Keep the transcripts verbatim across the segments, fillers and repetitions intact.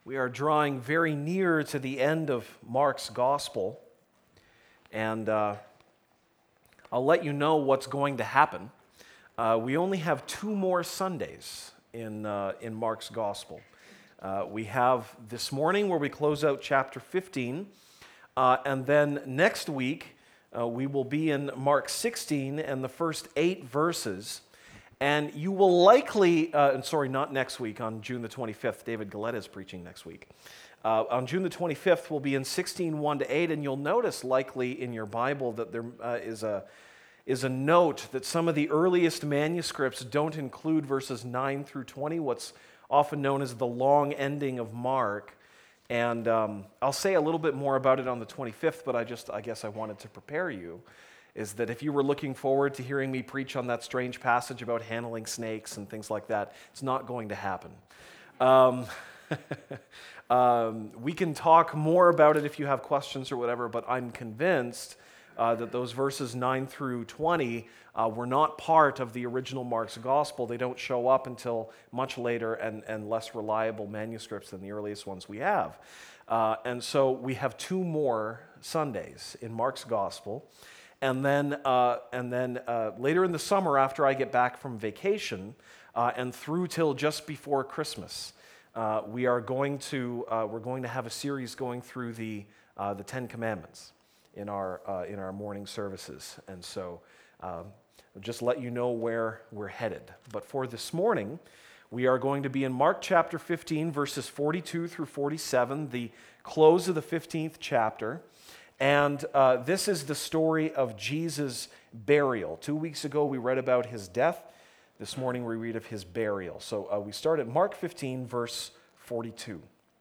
We are drawing very near to the end of Mark's gospel, and uh, I'll let you know what's going to happen. Uh, we only have two more Sundays in, uh, in Mark's gospel. Uh, we have this morning where we close out chapter fifteen, uh, and then next week uh, we will be in Mark sixteen and the first eight verses. And you will likely, uh, sorry, not next week, on June the twenty-fifth. David Galletta is preaching next week. Uh, on June the twenty-fifth, we'll be in sixteen, one to eight, and you'll notice likely in your Bible that there uh, is a is a note that some of the earliest manuscripts don't include verses nine through twenty, what's often known as the long ending of Mark. And um, I'll say a little bit more about it on the twenty-fifth, but I just, I guess I wanted to prepare you. Is that if you were looking forward to hearing me preach on that strange passage about handling snakes and things like that, it's not going to happen. Um, um, we can talk more about it if you have questions or whatever, but I'm convinced uh, that those verses nine through twenty uh, were not part of the original Mark's gospel. They don't show up until much later and, and less reliable manuscripts than the earliest ones we have. Uh, and so we have two more Sundays in Mark's gospel. And then, uh, and then uh, later in the summer, after I get back from vacation, uh, and through till just before Christmas, uh, we are going to uh, we're going to have a series going through the uh, the Ten Commandments in our uh, in our morning services. And so, um, I'll just let you know where we're headed. But for this morning, we are going to be in Mark chapter fifteen, verses forty-two through forty-seven, the close of the fifteenth chapter. And uh, this is the story of Jesus' burial. Two weeks ago, we read about his death. This morning, we read of his burial. So uh, we start at Mark fifteen, verse forty-two.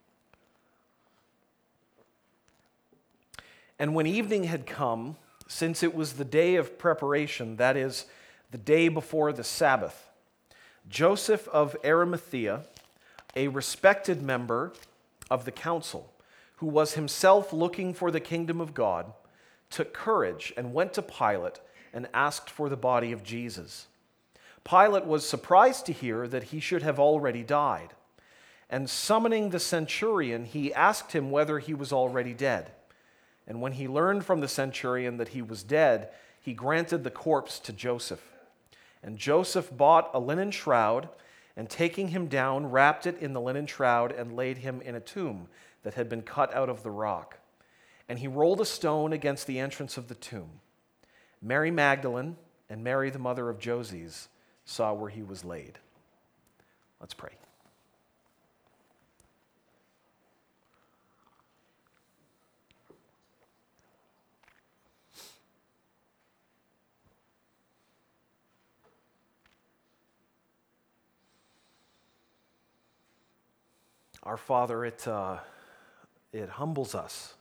And when evening had come, since it was the day of preparation, that is, the day before the Sabbath, Joseph of Arimathea, a respected member of the council, who was himself looking for the kingdom of God, took courage and went to Pilate and asked for the body of Jesus. Pilate was surprised to hear that he should have already died. And summoning the centurion, he asked him whether he was already dead. And when he learned from the centurion that he was dead, he granted the corpse to Joseph. And Joseph bought a linen shroud, and taking him down, wrapped it in the linen shroud and laid him in a tomb that had been cut out of the rock. And he rolled a stone against the entrance of the tomb. Mary Magdalene and Mary, the mother of Joses, saw where he was laid. Let's pray. Our Father, it uh, it humbles us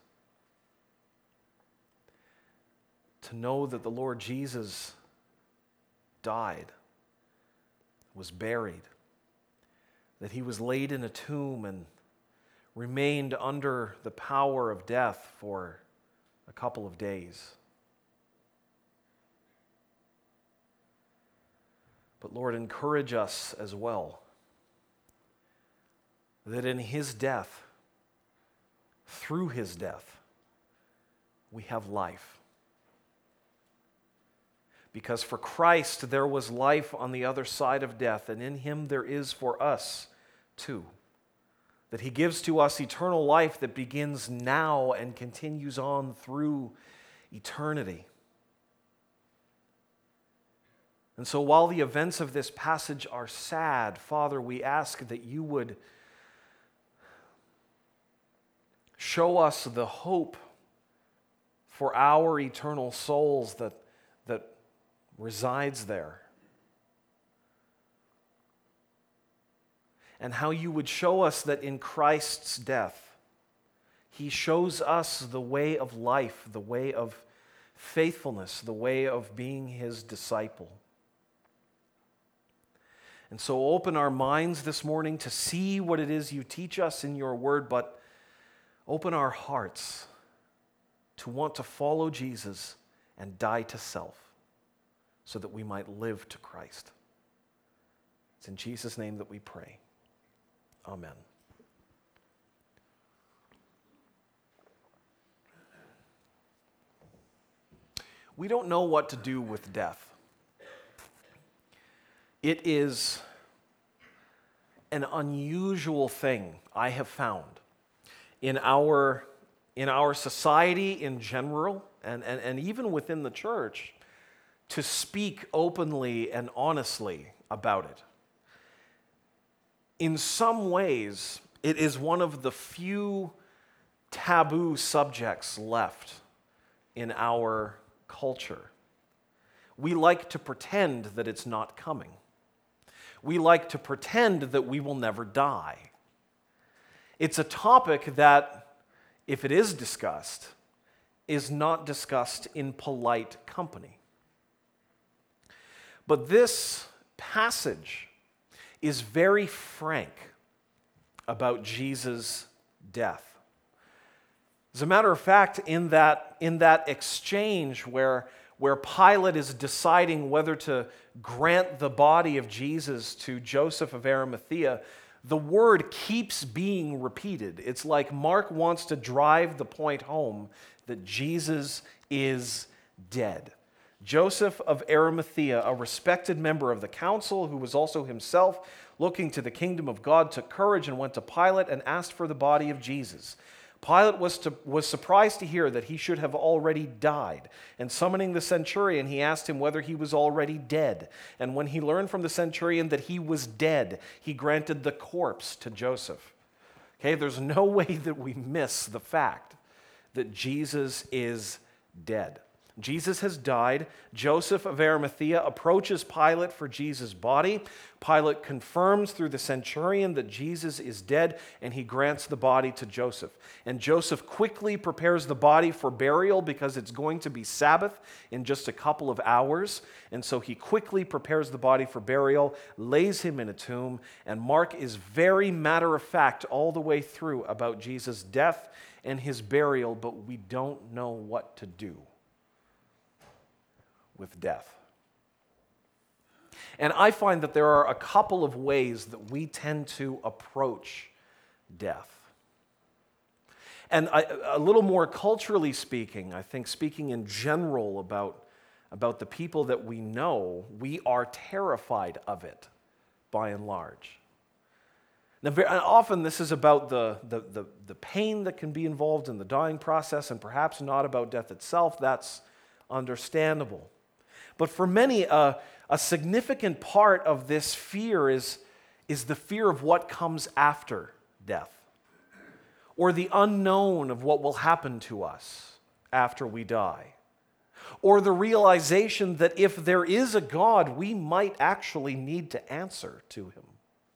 to know that the Lord Jesus died, was buried, that he was laid in a tomb and remained under the power of death for a couple of days. But Lord, encourage us as well that in his death, through his death, we have life. Because for Christ there was life on the other side of death, and in him there is for us too. That he gives to us eternal life that begins now and continues on through eternity. And so while the events of this passage are sad, Father, we ask that you would show us the hope for our eternal souls that, that resides there. And how you would show us that in Christ's death, he shows us the way of life, the way of faithfulness, the way of being his disciple. And so open our minds this morning to see what it is you teach us in your word, but open our hearts to want to follow Jesus and die to self so that we might live to Christ. It's in Jesus' name that we pray. Amen. We don't know what to do with death. It is an unusual thing, I have found, in our, in our society in general, and, and, and even within the church, to speak openly and honestly about it. In some ways, it is one of the few taboo subjects left in our culture. We like to pretend that it's not coming. We like to pretend that we will never die. It's a topic that, if it is discussed, is not discussed in polite company. But this passage is very frank about Jesus' death. As a matter of fact, in that, in that exchange where, where Pilate is deciding whether to grant the body of Jesus to Joseph of Arimathea, the word keeps being repeated. It's like Mark wants to drive the point home that Jesus is dead. Joseph of Arimathea, a respected member of the council who was also himself looking to the kingdom of God, took courage and went to Pilate and asked for the body of Jesus. Pilate was, to, was surprised to hear that he should have already died, and summoning the centurion, he asked him whether he was already dead. And when he learned from the centurion that he was dead, he granted the corpse to Joseph. Okay, there's no way that we miss the fact that Jesus is dead. Jesus has died. Joseph of Arimathea approaches Pilate for Jesus' body. Pilate confirms through the centurion that Jesus is dead, and he grants the body to Joseph. And Joseph quickly prepares the body for burial because it's going to be Sabbath in just a couple of hours. And so he quickly prepares the body for burial, lays him in a tomb, and Mark is very matter-of-fact all the way through about Jesus' death and his burial, but we don't know what to do with death. And I find that there are a couple of ways that we tend to approach death. And I, a little more culturally speaking, I think speaking in general about, about the people that we know, we are terrified of it by and large. Now, very often this is about the, the, the, the pain that can be involved in the dying process and perhaps not about death itself. That's understandable. But for many, uh, a significant part of this fear is, is the fear of what comes after death, or the unknown of what will happen to us after we die, or the realization that if there is a God, we might actually need to answer to him.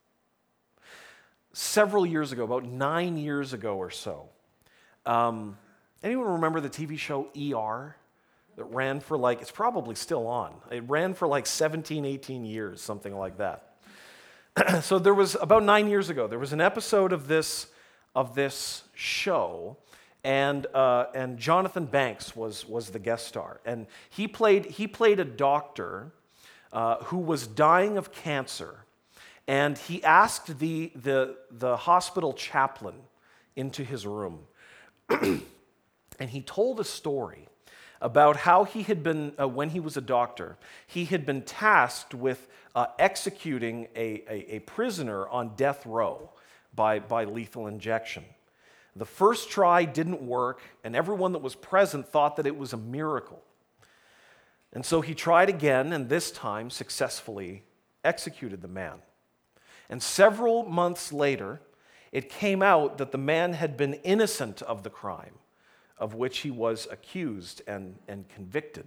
Several years ago, about nine years ago or so, um, anyone remember the T V show E R? That ran for like, it's probably still on. It ran for like seventeen, eighteen years, something like that. So there was, about nine years ago, there was an episode of this, of this show, and, uh, and Jonathan Banks was, was the guest star. And he played, he played a doctor uh, who was dying of cancer, and he asked the, the, the hospital chaplain into his room, and he told a story about how he had been, uh, when he was a doctor, he had been tasked with uh, executing a, a, a prisoner on death row by, by lethal injection. The first try didn't work, and everyone that was present thought that it was a miracle. And so he tried again, and this time successfully executed the man. And several months later, it came out that the man had been innocent of the crime of which he was accused and, and convicted.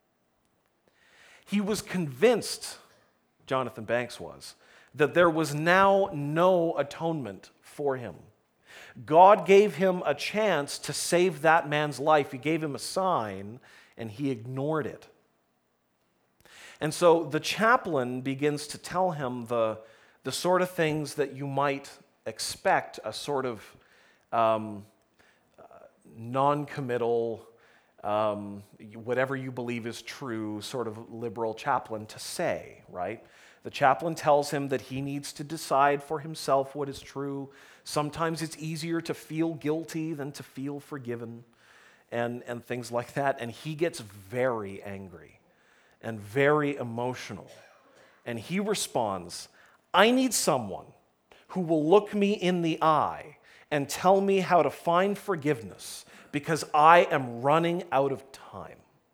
He was convinced, Jonathan Banks was, that there was now no atonement for him. God gave him a chance to save that man's life. He gave him a sign, and he ignored it. And so the chaplain begins to tell him the, the sort of things that you might expect a sort of um, non-committal, um, whatever you believe is true, sort of liberal chaplain to say, right? The chaplain tells him that he needs to decide for himself what is true. Sometimes it's easier to feel guilty than to feel forgiven. and, and things like that. And he gets very angry and very emotional. And he responds, I need someone who will look me in the eye and tell me how to find forgiveness because I am running out of time.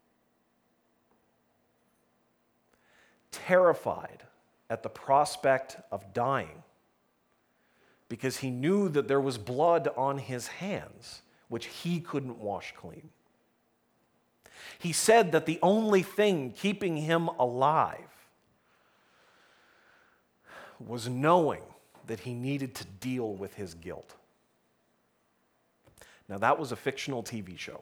Terrified at the prospect of dying because he knew that there was blood on his hands, which he couldn't wash clean. He said that the only thing keeping him alive was knowing that he needed to deal with his guilt. Now, that was a fictional T V show.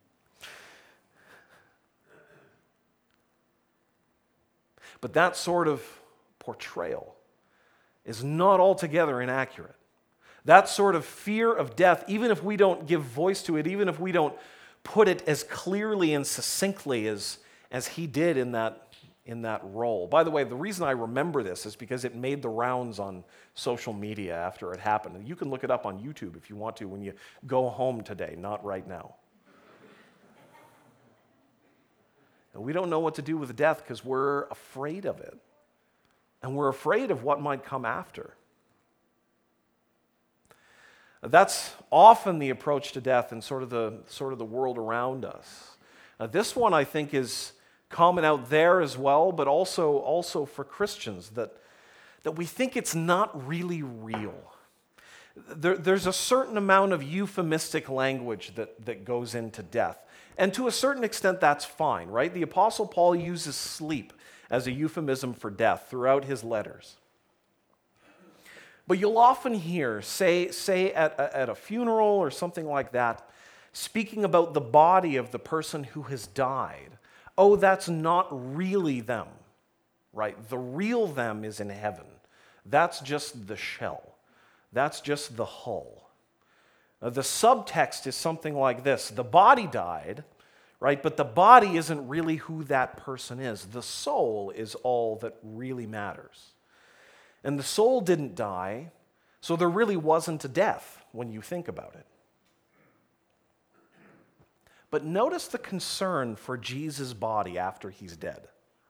But that sort of portrayal is not altogether inaccurate. That sort of fear of death, even if we don't give voice to it, even if we don't put it as clearly and succinctly as, as he did in that, in that role. By the way, the reason I remember this is because it made the rounds on social media after it happened. You can look it up on YouTube if you want to when you go home today, not right now. And we don't know what to do with death because we're afraid of it. And we're afraid of what might come after. That's often the approach to death in sort of the, sort of the world around us. Now, this one, I think, is common out there as well, but also, also for Christians, that, that we think it's not really real. There, there's a certain amount of euphemistic language that, that goes into death. And to a certain extent, that's fine, right? The Apostle Paul uses sleep as a euphemism for death throughout his letters. But you'll often hear, say, say at, at a funeral or something like that, speaking about the body of the person who has died. Oh, that's not really them, right? The real them is in heaven. That's just the shell. That's just the hull. Uh, the subtext is something like this. The body died, right? But the body isn't really who that person is. The soul is all that really matters. And the soul didn't die, so there really wasn't a death when you think about it. But notice the concern for Jesus' body after he's dead.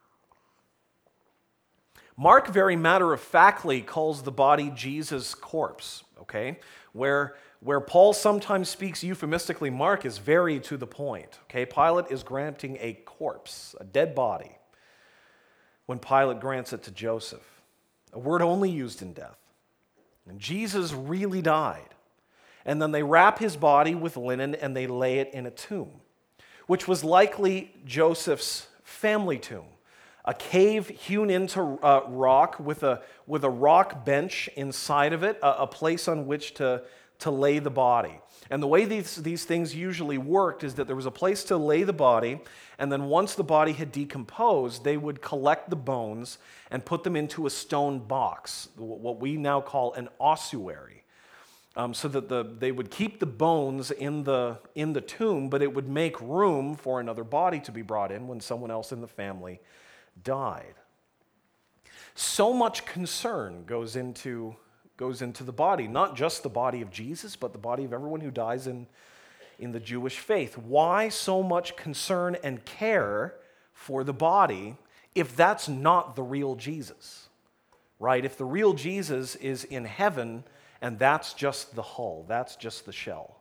Mark very matter-of-factly calls the body Jesus' corpse, okay? Where, where Paul sometimes speaks euphemistically, Mark is very to the point, okay? Pilate is granting a corpse, a dead body, when Pilate grants it to Joseph. A word only used in death. And Jesus really died. And then they wrap his body with linen and they lay it in a tomb, which was likely Joseph's family tomb. A cave hewn into uh, rock with a, with a rock bench inside of it, a, a place on which to, to lay the body. And the way these, these things usually worked is that there was a place to lay the body, and then once the body had decomposed, they would collect the bones and put them into a stone box, what we now call an ossuary, um, so that the, they would keep the bones in the, in the tomb, but it would make room for another body to be brought in when someone else in the family died. So much concern goes into, goes into the body, not just the body of Jesus, but the body of everyone who dies in, in the Jewish faith. Why so much concern and care for the body if that's not the real Jesus, right? If the real Jesus is in heaven and that's just the hull, that's just the shell.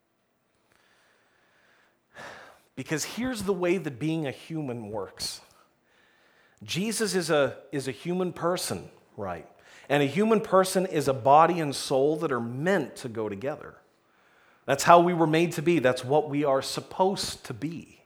Because here's the way that being a human works. Jesus is a, is a human person, right? And a human person is a body and soul that are meant to go together. That's how we were made to be. That's what we are supposed to be.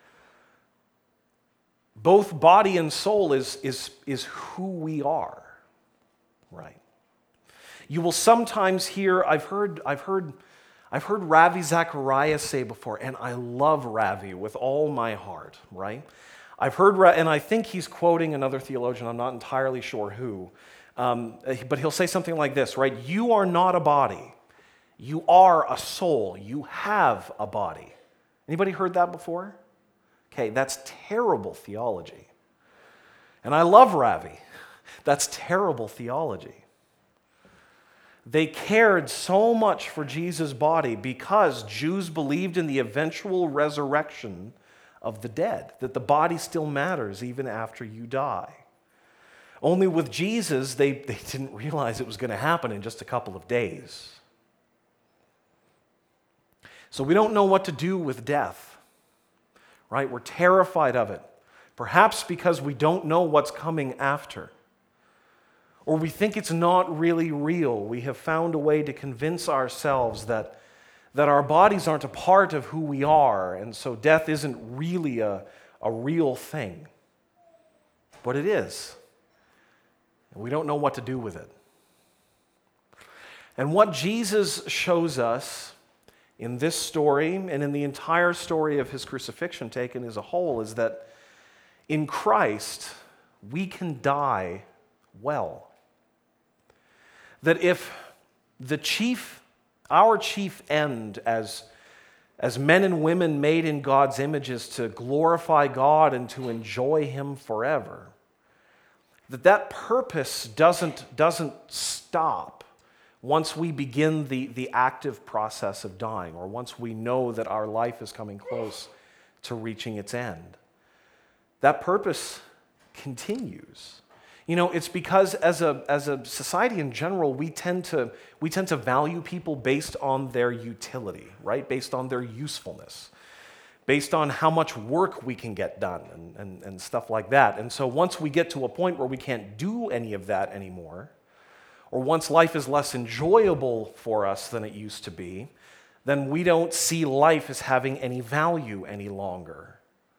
Both body and soul is, is, is who we are, right? You will sometimes hear, I've heard, I've heard, I've heard Ravi Zacharias say before, and I love Ravi with all my heart, right? I've heard, and I think he's quoting another theologian, I'm not entirely sure who, um, but he'll say something like this, right? You are not a body. You are a soul. You have a body. Anybody heard that before? Okay, that's terrible theology. And I love Ravi. That's terrible theology. They cared so much for Jesus' body because Jews believed in the eventual resurrection of the dead, that the body still matters even after you die. Only with Jesus, they, they didn't realize it was going to happen in just a couple of days. So we don't know what to do with death, right? We're terrified of it, perhaps because we don't know what's coming after. Or we think it's not really real. We have found a way to convince ourselves that, that our bodies aren't a part of who we are, and so death isn't really a, a real thing. But it is. And we don't know what to do with it. And what Jesus shows us in this story and in the entire story of his crucifixion taken as a whole is that in Christ, we can die well. That if the chief, our chief end as, as men and women made in God's image is to glorify God and to enjoy him forever, that that purpose doesn't, doesn't stop once we begin the, the active process of dying, or once we know that our life is coming close to reaching its end. That purpose continues. You know, it's because as a, as a society in general, we tend to, we tend to value people based on their utility, right? Based on their usefulness, based on how much work we can get done and, and, and stuff like that. And so once we get to a point where we can't do any of that anymore, or once life is less enjoyable for us than it used to be, then we don't see life as having any value any longer.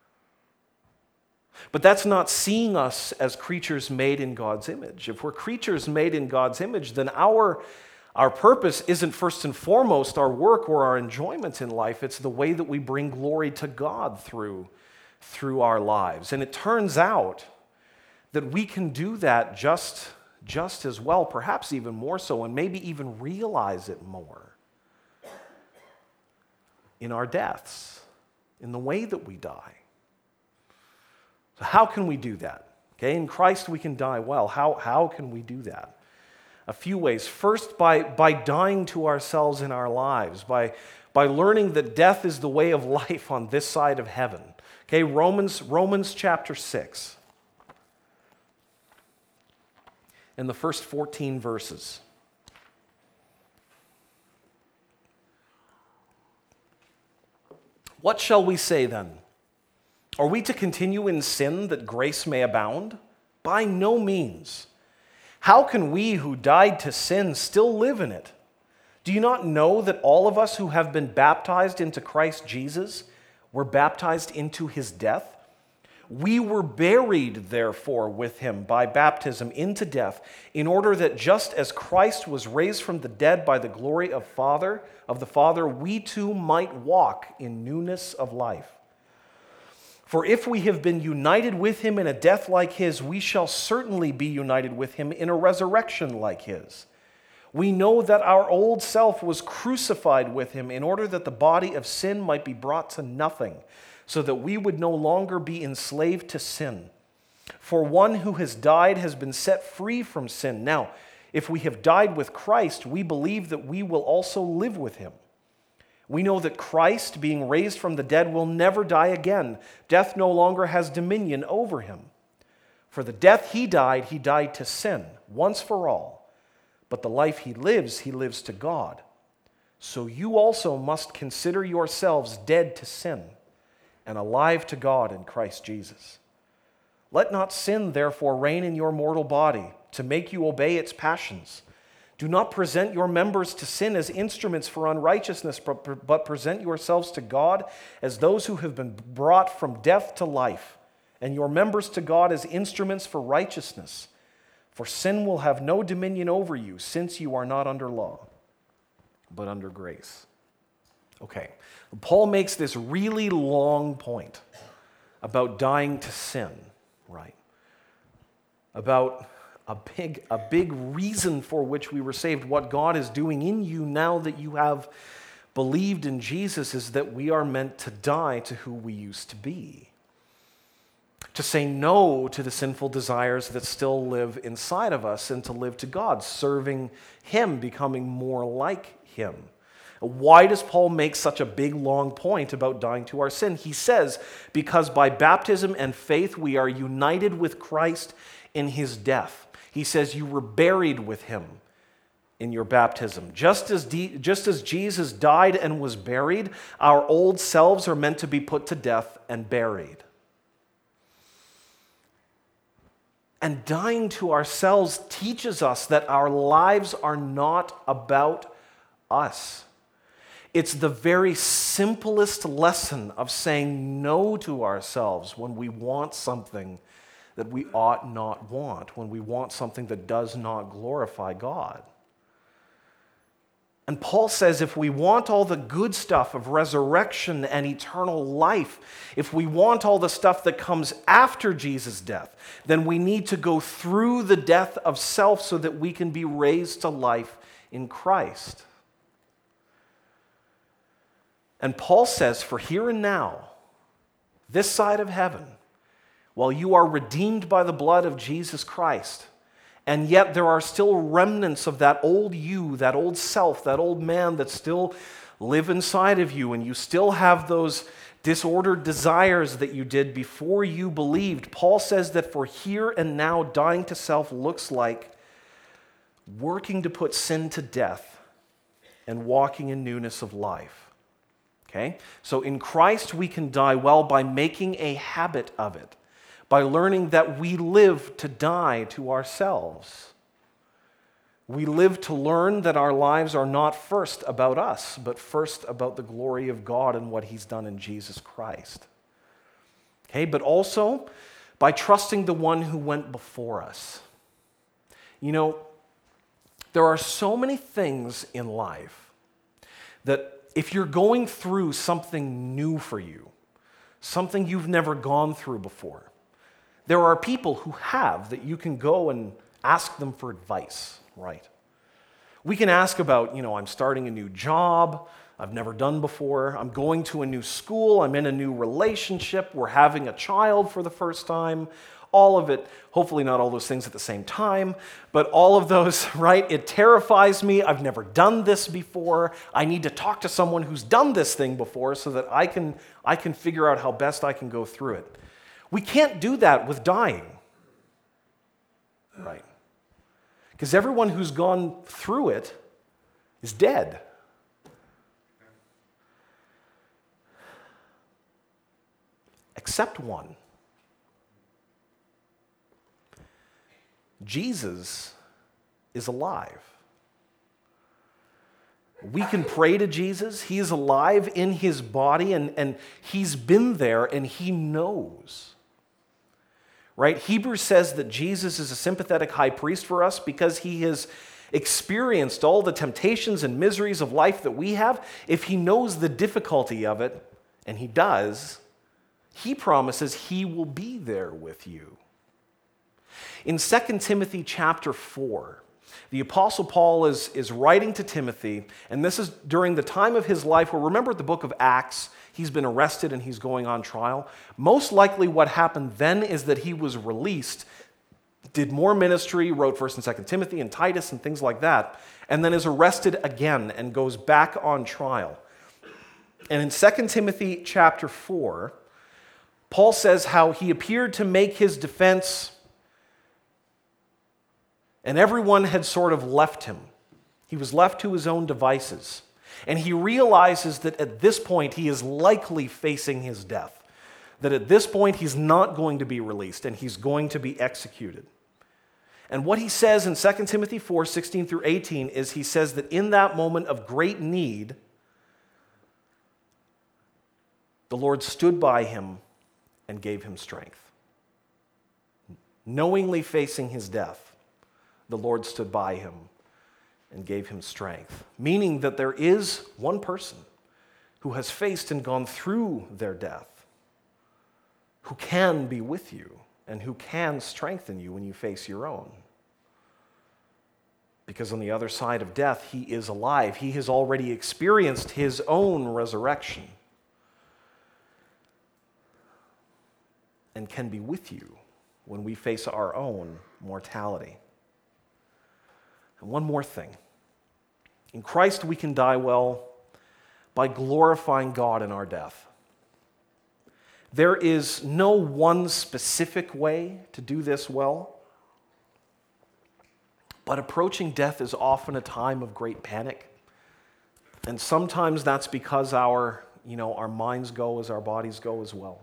But that's not seeing us as creatures made in God's image. If we're creatures made in God's image, then our, our purpose isn't first and foremost our work or our enjoyment in life. It's the way that we bring glory to God through, through our lives. And it turns out that we can do that just, just as well, perhaps even more so, and maybe even realize it more in our deaths, in the way that we die. So how can we do that? Okay, in Christ we can die well. How, how can we do that? A few ways. First, by, by dying to ourselves in our lives, by, by learning that death is the way of life on this side of heaven. Okay, Romans, Romans chapter six. In the first fourteen verses. What shall we say then? Are we to continue in sin that grace may abound? By no means. How can we who died to sin still live in it? Do you not know that all of us who have been baptized into Christ Jesus were baptized into his death? We were buried, therefore, with him by baptism into death, in order that just as Christ was raised from the dead by the glory of Father, of the Father, we too might walk in newness of life. For if we have been united with him in a death like his, we shall certainly be united with him in a resurrection like his. We know that our old self was crucified with him in order that the body of sin might be brought to nothing, so that we would no longer be enslaved to sin. For one who has died has been set free from sin. Now, if we have died with Christ, we believe that we will also live with him. We know that Christ, being raised from the dead, will never die again. Death no longer has dominion over him. For the death he died, he died to sin, once for all. But the life he lives, he lives to God. So you also must consider yourselves dead to sin and alive to God in Christ Jesus. Let not sin, therefore, reign in your mortal body to make you obey its passions. Do not present your members to sin as instruments for unrighteousness, but present yourselves to God as those who have been brought from death to life, and your members to God as instruments for righteousness. For sin will have no dominion over you, since you are not under law, but under grace. Okay, Paul makes this really long point about dying to sin, right? About A big, a big reason for which we were saved, what God is doing in you now that you have believed in Jesus, is that we are meant to die to who we used to be. to say no to the sinful desires that still live inside of us and to live to God, serving Him, becoming more like Him. Why does Paul make such a big, long point about dying to our sin? He says, because by baptism and faith we are united with Christ in His death. He says, you were buried with Him in your baptism. Just as, de- just as Jesus died and was buried, our old selves are meant to be put to death and buried. And dying to ourselves teaches us that our lives are not about us. It's the very simplest lesson of saying no to ourselves when we want something that we ought not want, when we want something that does not glorify God. And Paul says if we want all the good stuff of resurrection and eternal life, if we want all the stuff that comes after Jesus' death, then we need to go through the death of self so that we can be raised to life in Christ. And Paul says, for here and now, this side of heaven, while you are redeemed by the blood of Jesus Christ, and yet there are still remnants of that old you, that old self, that old man that still live inside of you, and you still have those disordered desires that you did before you believed. Paul says that for here and now, dying to self looks like working to put sin to death and walking in newness of life. Okay? So in Christ we can die well by making a habit of it, by learning that we live to die to ourselves. We live to learn that our lives are not first about us, but first about the glory of God and what He's done in Jesus Christ. Okay, but also by trusting the one who went before us. You know, there are so many things in life that if you're going through something new for you, something you've never gone through before, there are people who have that you can go and ask them for advice, right? We can ask about, you know, I'm starting a new job I've never done before. I'm going to a new school. I'm in a new relationship. We're having a child for the first time. All of it, hopefully not all those things at the same time, but all of those, right? It terrifies me. I've never done this before. I need to talk to someone who's done this thing before so that I can, I can figure out how best I can go through it. We can't do that with dying, right? Because everyone who's gone through it is dead. Except one. Jesus is alive. We can pray to Jesus. He is alive in His body, and, and He's been there, and He knows. Right? Hebrews says that Jesus is a sympathetic high priest for us because He has experienced all the temptations and miseries of life that we have. If He knows the difficulty of it, and He does, He promises He will be there with you. In Second Timothy chapter four, the Apostle Paul is, is writing to Timothy, and this is during the time of his life where, remember the book of Acts, he's been arrested and he's going on trial. Most likely what happened then is that he was released, did more ministry, wrote First and Second Timothy and Titus and things like that, and then is arrested again and goes back on trial. And in Second Timothy chapter four, Paul says how he appeared to make his defense, and everyone had sort of left him. He was left to his own devices. And he realizes that at this point he is likely facing his death. That at this point he's not going to be released and he's going to be executed. And what he says in Second Timothy four, sixteen through eighteen is he says that in that moment of great need, the Lord stood by him and gave him strength. Knowingly facing his death, the Lord stood by him and gave him strength. Meaning that there is one person who has faced and gone through their death, who can be with you and who can strengthen you when you face your own. Because on the other side of death, He is alive. He has already experienced His own resurrection. and can be with you when we face our own mortality. And one more thing. In Christ, we can die well by glorifying God in our death. There is no one specific way to do this well, but approaching death is often a time of great panic. And sometimes that's because our, you know, our minds go as our bodies go as well.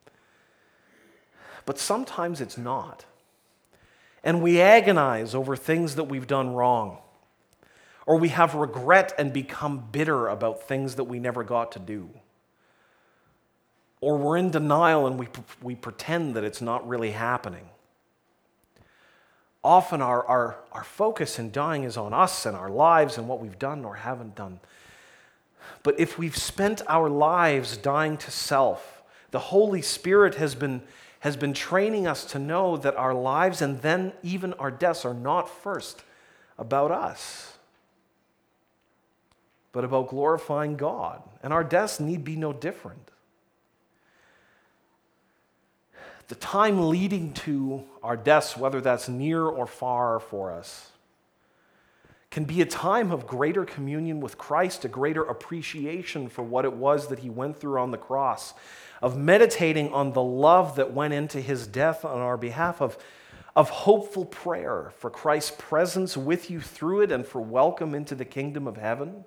But sometimes it's not. And we agonize over things that we've done wrong. Or we have regret and become bitter about things that we never got to do. Or we're in denial and we, we pretend that it's not really happening. Often our, our, our focus in dying is on us and our lives and what we've done or haven't done. But if we've spent our lives dying to self, the Holy Spirit has been, has been training us to know that our lives and then even our deaths are not first about us, but about glorifying God. And our deaths need be no different. The time leading to our deaths, whether that's near or far for us, can be a time of greater communion with Christ, a greater appreciation for what it was that he went through on the cross, of meditating on the love that went into his death on our behalf, of, of hopeful prayer for Christ's presence with you through it and for welcome into the kingdom of heaven.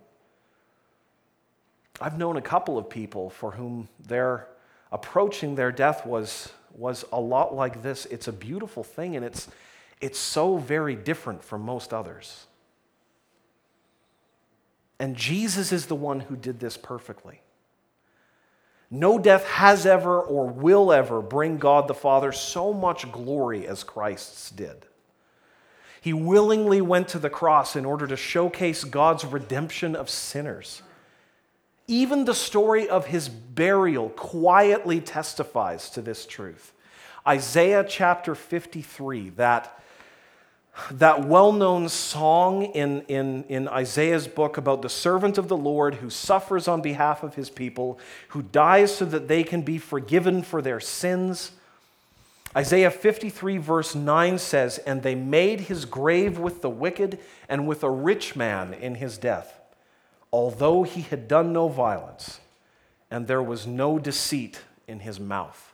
I've known a couple of people for whom their approaching their death was, was a lot like this. It's a beautiful thing, and it's, it's so very different from most others. And Jesus is the one who did this perfectly. No death has ever or will ever bring God the Father so much glory as Christ's did. He willingly went to the cross in order to showcase God's redemption of sinners. Even the story of his burial quietly testifies to this truth. Isaiah chapter fifty-three, that, that well-known song in, in, in Isaiah's book about the servant of the Lord who suffers on behalf of his people, who dies so that they can be forgiven for their sins. Isaiah fifty-three verse nine says, "And they made his grave with the wicked and with a rich man in his death, although he had done no violence, and there was no deceit in his mouth."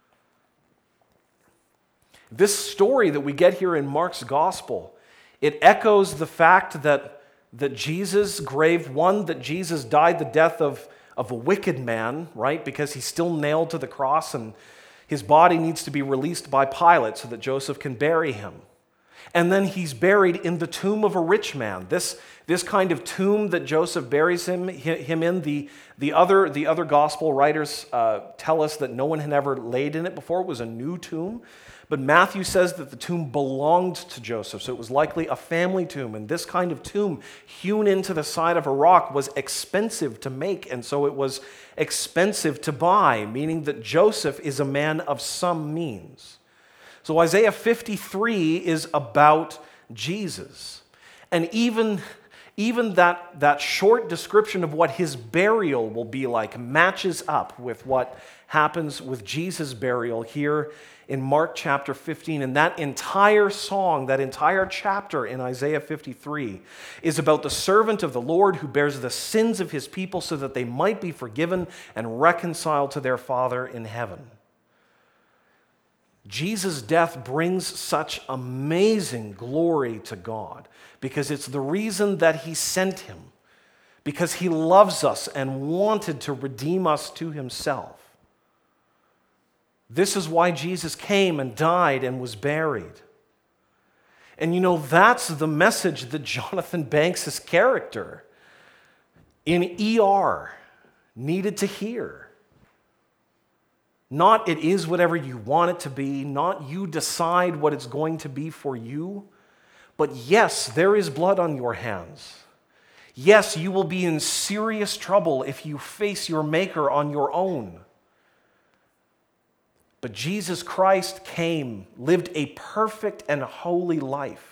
This story that we get here in Mark's gospel, it echoes the fact that, that Jesus' grave, one, that Jesus died the death of, of a wicked man, right? Because he's still nailed to the cross and his body needs to be released by Pilate so that Joseph can bury him. And then he's buried in the tomb of a rich man. This, this kind of tomb that Joseph buries him, him in, the, the, other, the other gospel writers uh, tell us that no one had ever laid in it before. It was a new tomb. But Matthew says that the tomb belonged to Joseph, so it was likely a family tomb. And this kind of tomb, hewn into the side of a rock, was expensive to make, and so it was expensive to buy, meaning that Joseph is a man of some means. So Isaiah fifty-three is about Jesus. And even, even that, that short description of what his burial will be like matches up with what happens with Jesus' burial here in Mark chapter fifteen. And that entire song, that entire chapter in Isaiah fifty-three is about the servant of the Lord who bears the sins of his people so that they might be forgiven and reconciled to their Father in heaven. Jesus' death brings such amazing glory to God because it's the reason that he sent him, because he loves us and wanted to redeem us to himself. This is why Jesus came and died and was buried. And you know, that's the message that Jonathan Banks' character in E R needed to hear. Not it is whatever you want it to be, not you decide what it's going to be for you, but yes, there is blood on your hands. Yes, you will be in serious trouble if you face your Maker on your own. But Jesus Christ came, lived a perfect and holy life,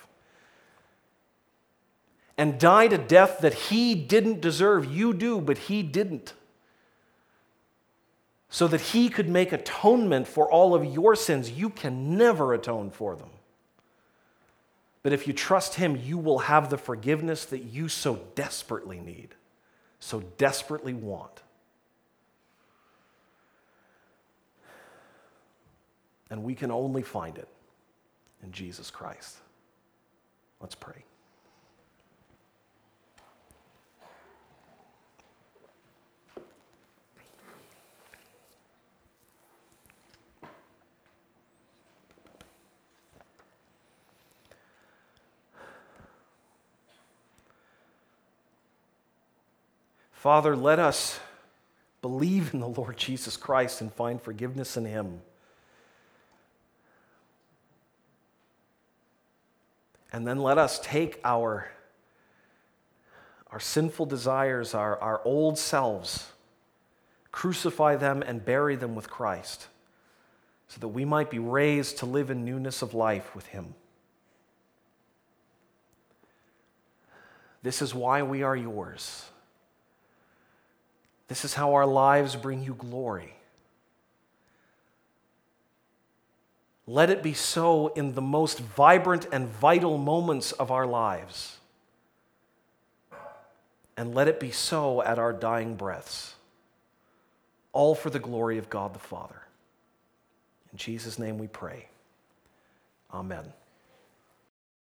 and died a death that he didn't deserve. You do, but he didn't. so that he could make atonement for all of your sins. You can never atone for them. But if you trust him, you will have the forgiveness that you so desperately need, so desperately want. And we can only find it in Jesus Christ. Let's pray. Father, let us believe in the Lord Jesus Christ and find forgiveness in him. And then let us take our, our sinful desires, our, our old selves, crucify them and bury them with Christ, so that we might be raised to live in newness of life with him. This is why we are yours. This is how our lives bring you glory. Let it be so in the most vibrant and vital moments of our lives. And let it be so at our dying breaths. All for the glory of God the Father. In Jesus' name we pray. Amen.